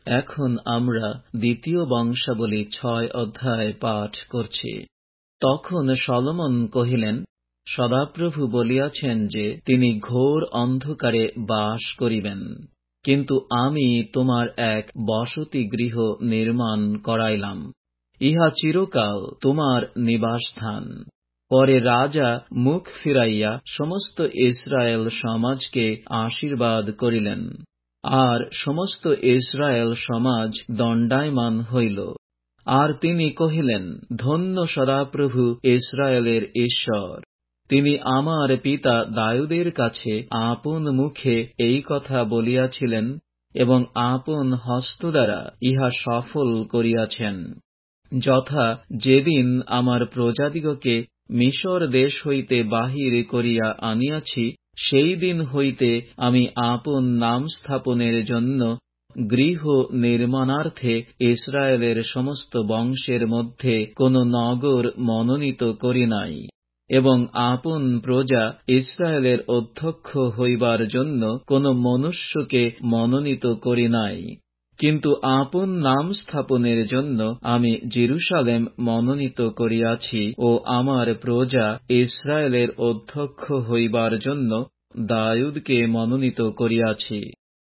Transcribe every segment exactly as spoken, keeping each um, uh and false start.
এখন আমরা দ্বিতীয় বংশাবলী ছয় অধ্যায় পাঠ করছি। তখন সলোমন কহিলেন, সদাপ্রভু বলিয়াছেন যে তিনি ঘোর অন্ধকারে বাস করিবেন, কিন্তু আমি তোমার এক বসতি গৃহ নির্মাণ করাইলাম, ইহা চিরকাল তোমার নিবাসস্থান। পরে রাজা মুখ ফিরাইয়া সমস্ত ইসরায়েল সমাজকে আশীর্বাদ করিলেন, আর সমস্ত ইসরায়েল সমাজ দণ্ডায়মান হইল। আর তিনি কহিলেন, ধন্য সদাপ্রভু ইসরায়েলের ঈশ্বর, তিনি আমার পিতা দাউদের কাছে আপন মুখে এই কথা বলিয়াছিলেন এবং আপন হস্ত দ্বারা ইহা সফল করিয়াছেন, যথা যেদিন আমার প্রজাদিগকে মিশর দেশ হইতে বাহির করিয়া আনিয়াছি, সেই দিন হইতে আমি আপন নাম স্থাপনের জন্য গৃহ নির্মাণার্থে ইসরায়েলের সমস্ত বংশের মধ্যে কোন নগর মনোনীত করি নাই, এবং আপন প্রজা ইসরায়েলের অধ্যক্ষ হইবার জন্য কোন মনুষ্যকে মনোনীত করি নাই, কিন্তু আপন নাম স্থাপনের জন্য আমি জেরুসালেম মনোনীত করিয়াছি ও আমার প্রজা ইসরায়েলের অধ্যক্ষ হইবার জন্য দাউদকে মনোনীত করিয়াছি।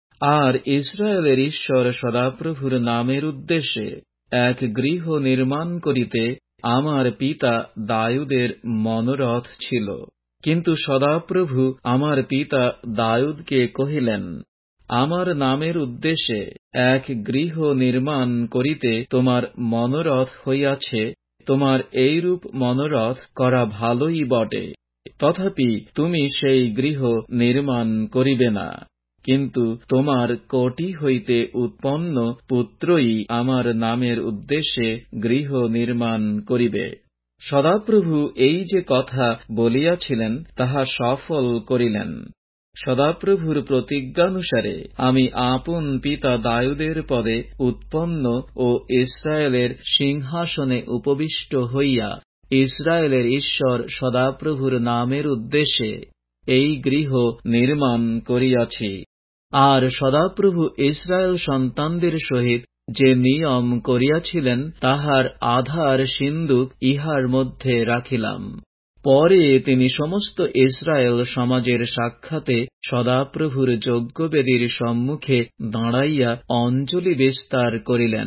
আর ইসরায়েলের ঈশ্বর সদাপ্রভুর নামের উদ্দেশ্যে এক গৃহ নির্মাণ করিতে আমার পিতা দাউদের মনোরথ ছিল। কিন্তু সদাপ্রভু আমার পিতা দাউদকে কহিলেন, আমার নামের উদ্দেশ্যে এক গৃহ নির্মাণ করিতে তোমার মনোরথ হইয়াছে, তোমার এইরূপ মনোরথ করা ভালোই বটে, তথাপি তুমি সেই গৃহ নির্মাণ করিবে না, কিন্তু তোমার কোটি হইতে উৎপন্ন পুত্রই আমার নামের উদ্দেশ্যে গৃহ নির্মাণ করিবে। সদাপ্রভু এই যে কথা বলিয়াছিলেন তাহা সফল করিলেন। সদাপ্রভুর প্রতিজ্ঞানুসারে আমি আপন পিতা দাউদের পদে উৎপন্ন ও ইসরায়েলের সিংহাসনে উপবিষ্ট হইয়া ইসরায়েলের ঈশ্বর সদাপ্রভুর নামের উদ্দেশ্যে এই গৃহ নির্মাণ করিয়াছি। আর সদাপ্রভু ইসরায়েল সন্তানদের সহিত যে নিয়ম করিয়াছিলেন তাহার আধার সিন্দুক ইহার মধ্যে রাখিলাম। পরে তিনি সমস্ত ইসরায়েল সমাজের সাক্ষাতে সদাপ্রভুর যজ্ঞবেদীর সম্মুখে দাঁড়াইয়া অঞ্জলি বিস্তার করিলেন।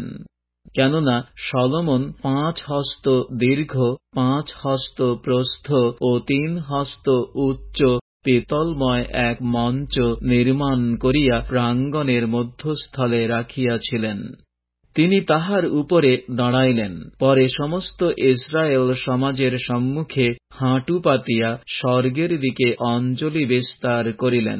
কেননা সলোমন পাঁচ হস্ত দীর্ঘ, পাঁচ হস্ত প্রস্থ ও তিন হস্ত উচ্চ পিতলময় এক মঞ্চ নির্মাণ করিয়া প্রাঙ্গণের মধ্যস্থলে রাখিয়াছিলেন। তিনি তাহার উপরে দাঁড়াইলেন। পরে সমস্ত ইসরায়েল সমাজের সম্মুখে হাঁটু পাতিয়া স্বর্গের দিকে অঞ্জলি বিস্তার করিলেন।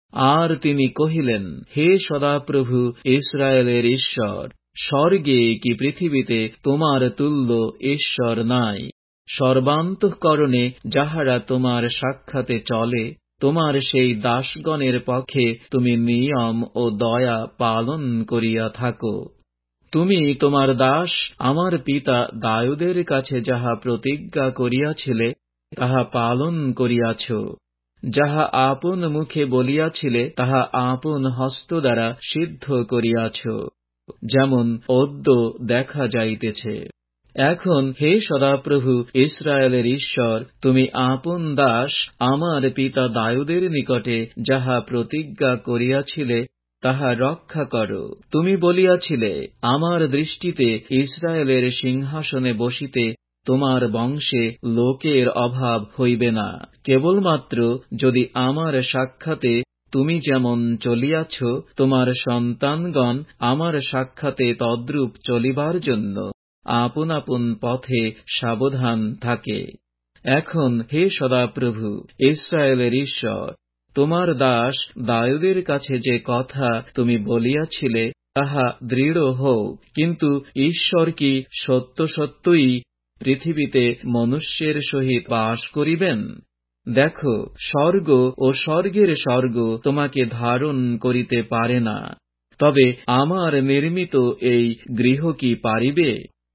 আর তিনি কহিলেন, হে সদাপ্রভু ইসরায়েলের ঈশ্বর, স্বর্গে কি পৃথিবীতে তোমার তুল্য ঈশ্বর নাই? সর্বান্তঃকরণে যাহারা তোমার সাক্ষাতে চলে, তোমার সেই দাসগণের পক্ষে তুমি নিয়ম ও দয়া পালন করিয়া থাকো। তুমি তোমার দাস আমার পিতা দাউদের কাছে যাহা প্রতিজ্ঞা করিয়াছিলে তাহা পালন করিয়াছ, যাহা আপন মুখে বলিয়াছিলে তাহা আপন হস্ত দ্বারা সিদ্ধ করিয়াছ, যেমন অদ্য দেখা যাইতেছে। এখন হে সদাপ্রভু ইসরায়েলের ঈশ্বর, তুমি আপন দাস আমার পিতা দাউদের নিকটে যাহা প্রতিজ্ঞা করিয়াছিলে তাহা রক্ষা করো। তুমি বলিয়াছিলে, আমার দৃষ্টিতে ইসরায়েলের সিংহাসনে বসিতে তোমার বংশে লোকের অভাব হইবে না, কেবলমাত্র যদি আমার সাক্ষাতে তুমি যেমন চলিয়াছ, তোমার সন্তানগণ আমার সাক্ষাতে তদ্রূপ চলিবার জন্য আপন আপন পথে সাবধান থাকে। এখন হে সদাপ্রভু ইসরায়েলের ঈশ্বর, তোমার দাস দাউদের কাছে যে কথা তুমি বলিয়াছিলে তাহা দৃঢ় হোক। কিন্তু ঈশ্বর কি সত্য সত্যই পৃথিবীতে মনুষ্যের সহিত বাস করিবেন? দেখো, স্বর্গ ও স্বর্গের স্বর্গ তোমাকে ধারণ করিতে পারে না, তবে আমার নির্মিত এই গৃহ কি পারিবে?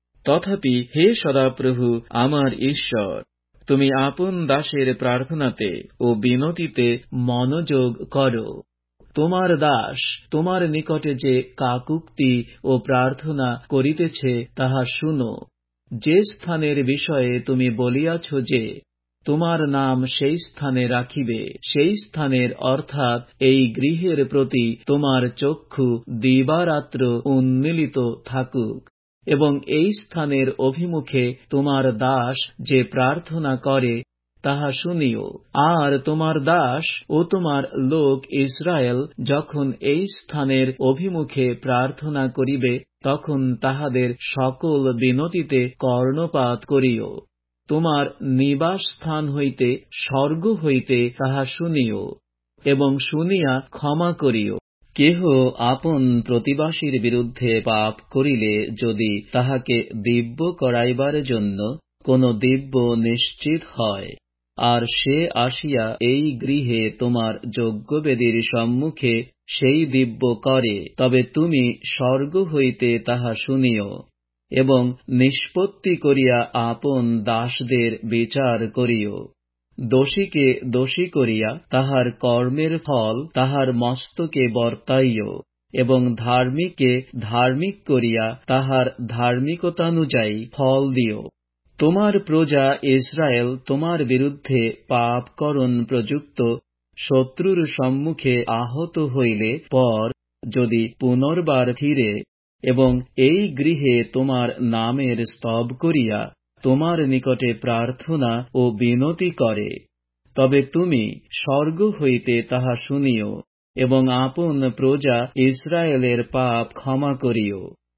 তথাপি হে সদাপ্রভু আমার ঈশ্বর, তুমি আপন দাসের প্রার্থনাতে ও বিনতিতে মনোযোগ করো। তোমার দাস তোমার নিকটে যে কাকুক্তি ও প্রার্থনা করিতেছে তাহা শুনো। যে স্থানের বিষয়ে তুমি বলিয়াছ যে তোমার নাম সেই স্থানে রাখিবে, সেই স্থানের অর্থাৎ এই গৃহের প্রতি তোমার চক্ষু দিবারাত্র উন্মীলিত থাকুক, এবং এই স্থানের অভিমুখে তোমার দাস যে প্রার্থনা করে তাহা শুনিও। আর তোমার দাস ও তোমার লোক ইসরায়েল যখন এই স্থানের অভিমুখে প্রার্থনা করিবে, তখন তাহাদের সকল বিনতিতে কর্ণপাত করিও। তোমার নিবাস স্থান হইতে স্বর্গ হইতে তাহা শুনিও, এবং শুনিয়া ক্ষমা করিও। কেহ আপন প্রতিবাসীর বিরুদ্ধে পাপ করিলে যদি তাহাকে দিব্য করাইবার জন্য কোন দিব্য নিশ্চিত হয়, আর সে আসিয়া এই গৃহে তোমার যজ্ঞবেদীর সম্মুখে সেই দিব্য করে, তবে তুমি স্বর্গ হইতে তাহা শুনিও, এবং নিষ্পত্তি করিয়া আপন দাসদের বিচার করিও। দোষীকে দোষী করিয়া তাহার কর্মের ফল তাহার মস্তকে বর্তাইও, এবং ধার্মিককে ধার্মিক করিয়া তাহার ধার্মিকতানুযায়ী ফল দিও। তোমার প্রজা ইসরায়েল তোমার বিরুদ্ধে পাপকরণ প্রযুক্ত শত্রুর সম্মুখে আহত হইলে পর যদি পুনর্বার ফিরে এবং এই গৃহে তোমার নামের স্তব করিয়া তোমার নিকটে প্রার্থনা ও বিনতি করে, তবে তুমি স্বর্গ হইতে তাহা শুনিও, এবং আপন প্রজা ইসরায়েলের পাপ ক্ষমা করিও।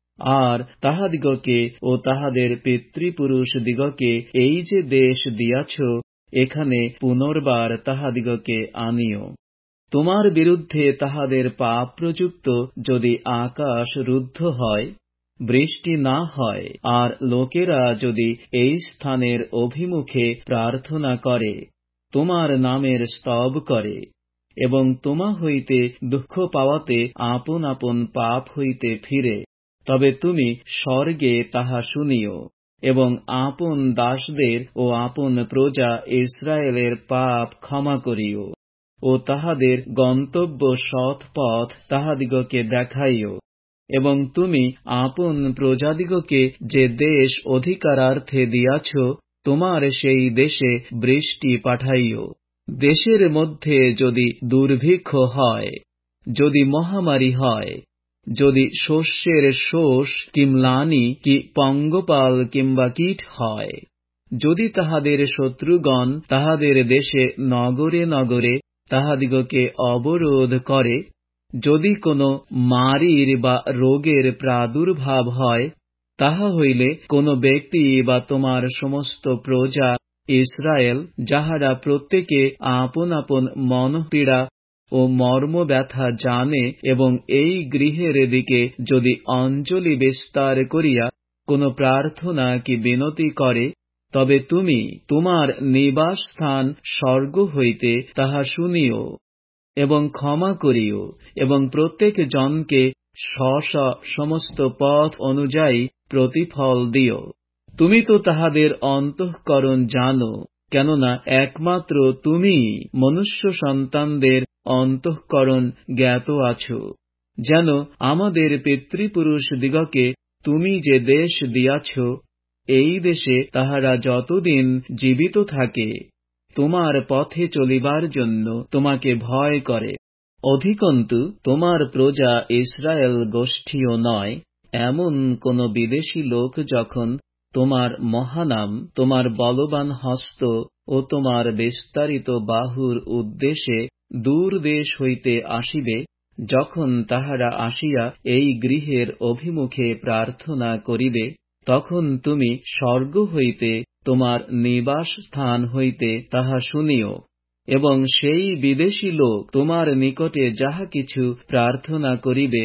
আর তাহাদিগকে ও তাহাদের পিতৃপুরুষ দিগকে এই যে দেশ দিয়াছ, এখানে পুনর্বার তাহাদিগকে আনিও। তোমার বিরুদ্ধে তাহাদের পাপ প্রযুক্ত যদি আকাশ রুদ্ধ হয়, বৃষ্টি না হয়, আর লোকেরা যদি এই স্থানের অভিমুখে প্রার্থনা করে, তোমার নামের স্তব করে, এবং তোমা হইতে দুঃখ পাওয়াতে আপন আপন পাপ হইতে ফিরে, তবে তুমি স্বর্গে তাহা শুনিও, এবং আপন দাসদের ও আপন প্রজা ইসরায়েলের পাপ ক্ষমা করিও, ও তাহাদের গন্তব্য সৎ পথ তাহাদিগকে দেখাইও, এবং তুমি আপন প্রজাদিগকে যে দেশ অধিকারার্থে দিয়াছ, তোমার সেই দেশে বৃষ্টি পাঠাইও। দেশের মধ্যে যদি দুর্ভিক্ষ হয়, যদি মহামারী হয়, যদি শস্যের শোষ কি ম্লানি কি পঙ্গপাল কিংবা কীট হয়, যদি তাহাদের শত্রুগণ তাহাদের দেশে নগরে নগরে তাহাদিগকে অবরোধ করে, যদি কোনো মারির বা রোগের প্রাদুর্ভাব হয়, তাহা হইলে কোন ব্যক্তি বা তোমার সমস্ত প্রজা ইসরায়েল, যাহারা প্রত্যেকে আপন আপন মনপীড়া ও মর্ম ব্যথা জানে, এবং এই গৃহের দিকে যদি অঞ্জলি বিস্তার করিয়া কোন প্রার্থনা কি বিনতি করে, তবে তুমি তোমার নিবাস স্থান স্বর্গ হইতে তাহা শুনিও, এবং ক্ষমা করিও, এবং প্রত্যেক জনকে স্ব স্ব সমস্ত পথ অনুযায়ী প্রতিফল দিও। তুমি তো তাহাদের অন্তঃকরণ জানো, কেননা একমাত্র তুমিই মনুষ্য সন্তানদের অন্তঃকরণ জ্ঞাত আছো, যেন আমাদের পিতৃপুরুষ দিগকে তুমি যে দেশ দিয়াছ, এই দেশে তাহারা যতদিন জীবিত থাকে তোমার পথে চলিবার জন্য তোমাকে ভয় করে। অধিকন্তু তোমার প্রজা ইসরায়েল গোষ্ঠীও নয়, এমন কোন বিদেশী লোক যখন তোমার মহানাম, তোমার বলবান হস্ত ও তোমার বিস্তারিত বাহুর উদ্দেশ্যে দূর দেশ হইতে আসিবে, যখন তাহারা আসিয়া এই গৃহের অভিমুখে প্রার্থনা করিবে, তখন তুমি স্বর্গ হইতে তোমার নিবাস স্থান হইতে তাহা শুনিও, এবং সেই বিদেশী লোক তোমার নিকটে যাহা কিছু প্রার্থনা করিবে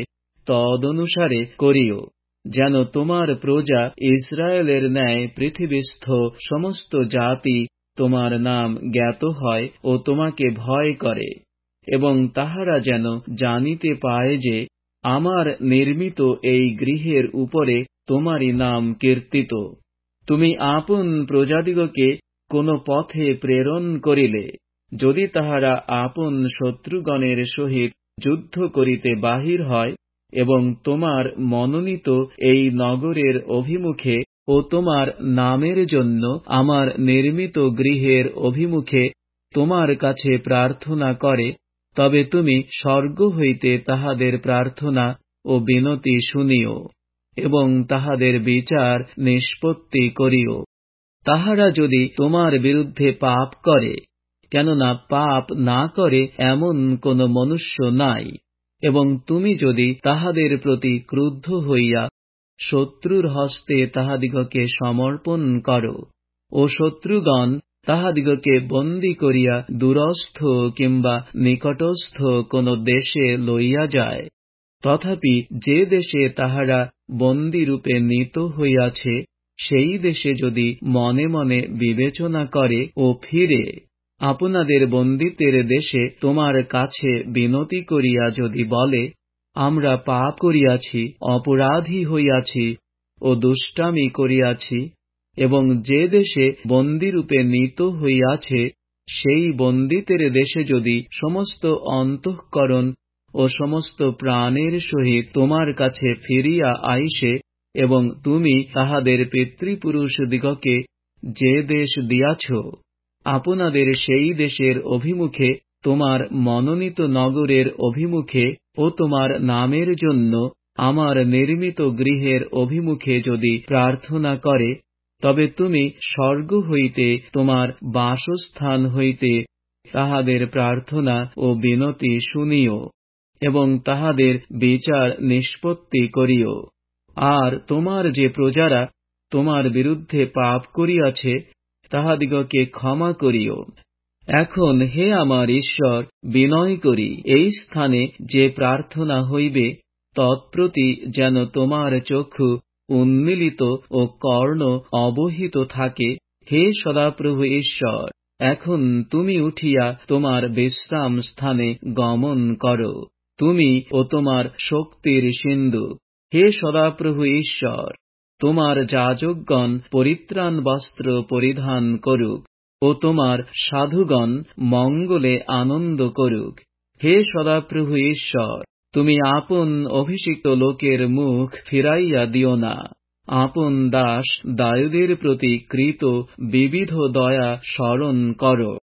তদনুসারে করিও, যেন তোমার প্রজা ইসরায়েলের ন্যায় পৃথিবীস্থ সমস্ত জাতি তোমার নাম জ্ঞাত হয় ও তোমাকে ভয় করে, এবং তাহারা যেন জানিতে পায় যে আমার নির্মিত এই গৃহের উপরে তোমারই নাম কীর্তিত। তুমি আপন প্রজাদিগকে কোন পথে প্রেরণ করিলে, যদি তাহারা আপন শত্রুগণের সহিত যুদ্ধ করিতে বাহির হয় এবং তোমার মনোনীত এই নগরের অভিমুখে ও তোমার নামের জন্য আমার নির্মিত গৃহের অভিমুখে তোমার কাছে প্রার্থনা করে, তবে তুমি স্বর্গ হইতে তাহাদের প্রার্থনা ও বিনতি শুনিও এবং তাহাদের বিচার নিষ্পত্তি করিও। তাহারা যদি তোমার বিরুদ্ধে পাপ করে, কেননা পাপ না করে এমন কোন মনুষ্য নাই, এবং তুমি যদি তাহাদের প্রতি ক্রুদ্ধ হইয়া শত্রুর হস্তে তাহাদিগকে সমর্পণ করো ও শত্রুগণ তাহাদিগকে বন্দী করিয়া দূরস্থ কিংবা নিকটস্থ কোন দেশে লইয়া যায়, তথাপি যে দেশে তাহারা বন্দীরূপে নীত হইয়াছে সেই দেশে যদি মনে মনে বিবেচনা করে ও ফিরে আপনাদের বন্দিত্বের দেশে তোমার কাছে বিনতি করিয়া যদি বলে, আমরা পাপ করিয়াছি, অপরাধী হইয়াছি ও দুষ্টামি করিয়াছি, এবং যে দেশে বন্দীরূপে নীত হইয়াছে সেই বন্দিতের দেশে যদি সমস্ত অন্তঃকরণ ও সমস্ত প্রাণের সহিত তোমার কাছে ফিরিয়া আইসে, এবং তুমি তাহাদের পিতৃপুরুষ দিগকে যে দেশ দিয়াছ, আপনাদের সেই দেশের অভিমুখে তোমার মনোনীত নগরের অভিমুখে ও তোমার নামের জন্য আমার নির্মিত গৃহের অভিমুখে যদি প্রার্থনা করে, তবে তুমি স্বর্গ হইতে তোমার বাসস্থান হইতে তাহাদের প্রার্থনা ও বিনতি শুনিও এবং তাহাদের বিচার নিষ্পত্তি করিও। আর তোমার যে প্রজারা তোমার বিরুদ্ধে পাপ করিয়াছে তাহাদিগকে ক্ষমা করিও। এখন হে আমার ঈশ্বর, বিনয় করি এই স্থানে যে প্রার্থনা হইবে তৎপ্রতি যেন তোমার চক্ষু উন্মীলিত ও কর্ণ অবহিত থাকে। হে সদাপ্রভু ঈশ্বর, এখন তুমি উঠিয়া তোমার বিশ্রাম স্থানে গমন করো, তুমি ও তোমার শক্তির সিন্ধু। হে সদাপ্রভু ঈশ্বর, তোমার যাজকগণ পরিত্রাণ বস্ত্র পরিধান করুক ও তোমার সাধুগণ মঙ্গলে আনন্দ করুক। হে সদাপ্রভু ঈশ্বর, তুমি আপন অভিষিক্ত লোকের মুখ ফিরাইয়া দিও না। আপন দাস দায়ুদের প্রতি কৃত বিবিধ দয়া স্মরণ করো।